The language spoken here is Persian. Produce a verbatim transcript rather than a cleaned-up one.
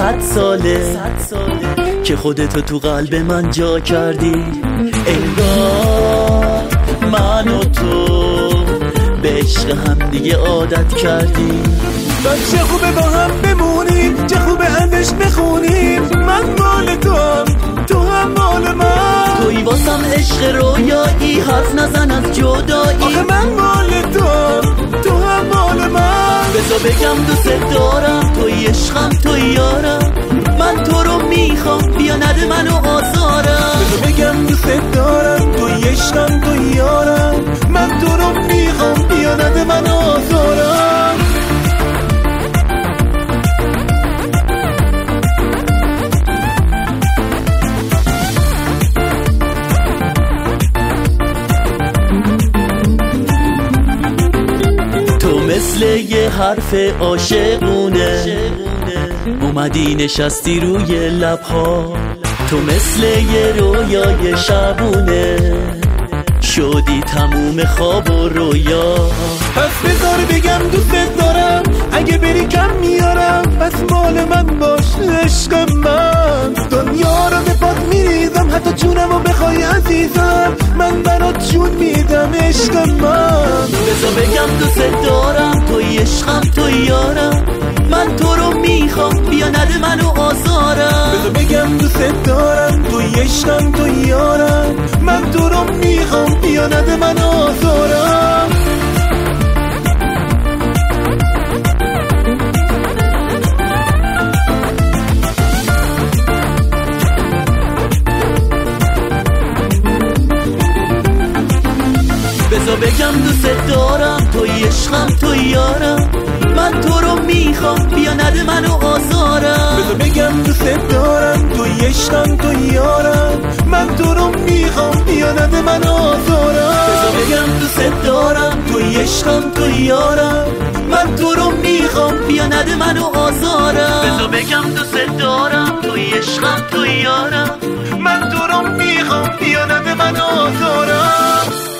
صد ساله که خودتو تو قلب من جا کردی. انگار من و تو به عشق هم دیگه عادت کردی. چه خوبه با هم بمونیم، چه خوبه همش بخونیم. من مال تو هم، تو هم مال من. توی واسم عشق رویایی، حرف نزن از جدایی. آخه من مال تو هم، تو هم مال من. بذار بگم دوست دارم، توی عشقم توی یارم. من تو رو میخوام، بیا نده منو آزارم. بذار بگم دوست دارم، توی عشقم توی یارم. من تو رو میخوام، بیا نده منو آزارم. مثل یه حرف عاشقونه اومدی نشستی روی لبها. تو مثل یه رویای شبونه شدی تموم خواب و رویا. پس بذار بگم دوست دارم، اگه بری کم میارم. پس مال من باش عشق من. دنیا رو به پات میریزم، حتی جونمو بخوای عزیزم. من برات جون میدم عشق من. بذار بگم دوست دارم، توی عشقم توی یارم. من تو رو میخوام، بیا نده منو آزارم. بذار بگم دوست دارم، توی عشقم توی یارم. من تو رو میخوام، بیا نده منو آزارم. بذار بگم دوست دارم، توی عشقم توی یارم. من تو رو میخوام، بیا نده منو آزارم. بذار بگم دوست دارم، توی عشقم توی یارم. من تو رو میخوام، بیا نده منو آزارم. بذار بگم دوست دارم، توی عشقم توی یارم. من تو رو میخوام، بیا نده منو آزارم. بذار بگم دوست دارم، توی عشقم توی یارم. من تو رو میخوام، بیا نده منو آزارم.